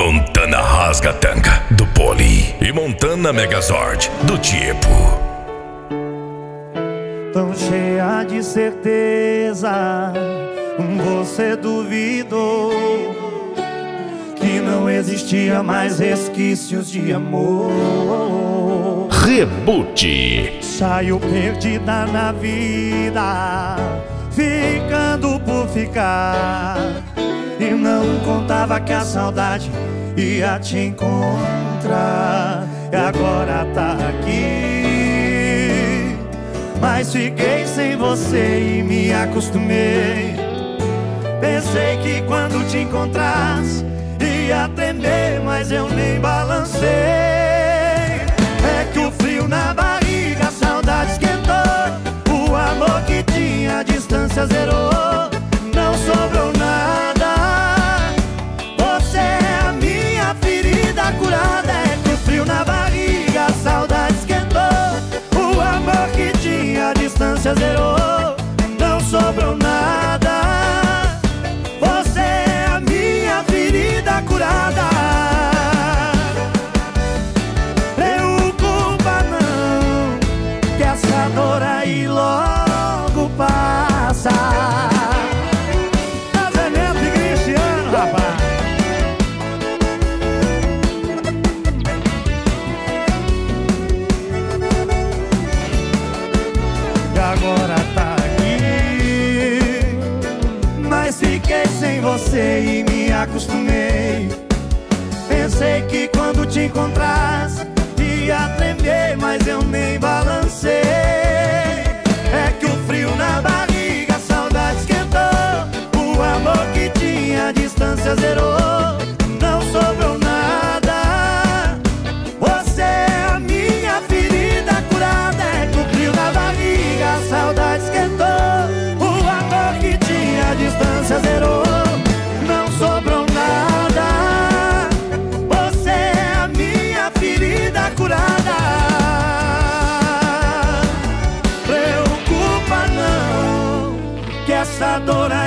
Montana Rasgatanga, do Poli, e Montana Megazord, do Tipo. Tão cheia de certeza, você duvidou que não existia mais resquícios de amor. Reboot. Saiu perdida na vida, ficando por ficar, e não contava que a saudade ia te encontrar. E agora tá aqui, mas fiquei sem você e me acostumei. Pensei que quando te encontrasse ia tremer, mas eu nem balancei. É que o frio na barriga, a saudade esquentou. O amor que tinha, a distância zerou. Não sobrou nada, você é a minha ferida curada. É que o frio na barriga, a saudade esquentou. O amor que tinha, a distância zerou. Não sobrou nada, você é a minha ferida curada. Preocupa não, que essa dor aí logo passa. Casamento de Cristiano, rapaz. E agora tá aqui, mas fiquei sem você e me acostumei. Pensei que quando te encontrasse ia tremer, mas eu nem balancei. É que o frio na barriga, a saudade esquentou. O amor que tinha, a distância zerou. Não sobrou nada, você é a minha ferida curada. É que o frio na barriga, a saudade esquentou. O amor que tinha, a distância zerou. Não sobrou nada, você é a minha ferida curada. Preocupa não, que essa dor